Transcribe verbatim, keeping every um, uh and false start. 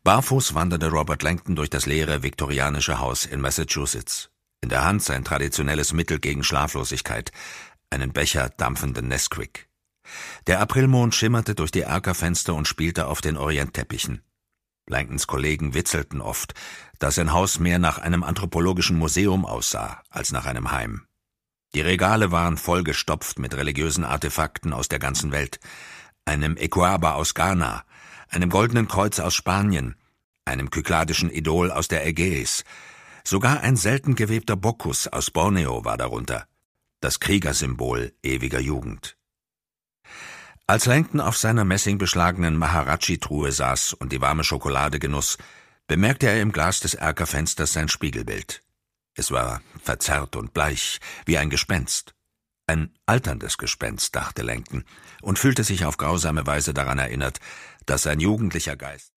Barfuß wanderte Robert Langdon durch das leere viktorianische Haus in Massachusetts. In der Hand sein traditionelles Mittel gegen Schlaflosigkeit, einen Becher dampfenden Nesquik. Der Aprilmond schimmerte durch die Erkerfenster und spielte auf den Orientteppichen. Langdons Kollegen witzelten oft, dass sein Haus mehr nach einem anthropologischen Museum aussah als nach einem Heim. Die Regale waren vollgestopft mit religiösen Artefakten aus der ganzen Welt, einem Equaba aus Ghana, einem goldenen Kreuz aus Spanien, einem kykladischen Idol aus der Ägäis. Sogar ein selten gewebter Bockus aus Borneo war darunter, das Kriegersymbol ewiger Jugend. Als Langdon auf seiner messingbeschlagenen Maharaji-Truhe saß und die warme Schokolade genoss, bemerkte er im Glas des Erkerfensters sein Spiegelbild. Es war verzerrt und bleich, wie ein Gespenst. Ein alterndes Gespenst, dachte Langdon, und fühlte sich auf grausame Weise daran erinnert, dass sein jugendlicher Geist